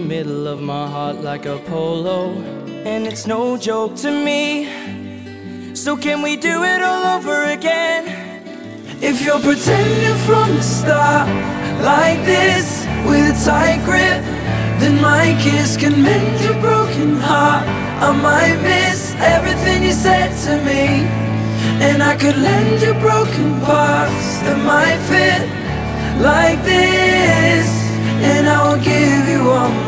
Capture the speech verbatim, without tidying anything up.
middle of my heart like a polo, and it's no joke to me. So can we do it all over again? If you're pretending from the start like this, with a tight grip, then my kiss can mend your broken heart. I might miss everything you said to me, and I could lend you broken parts that might fit like this, and I will give you all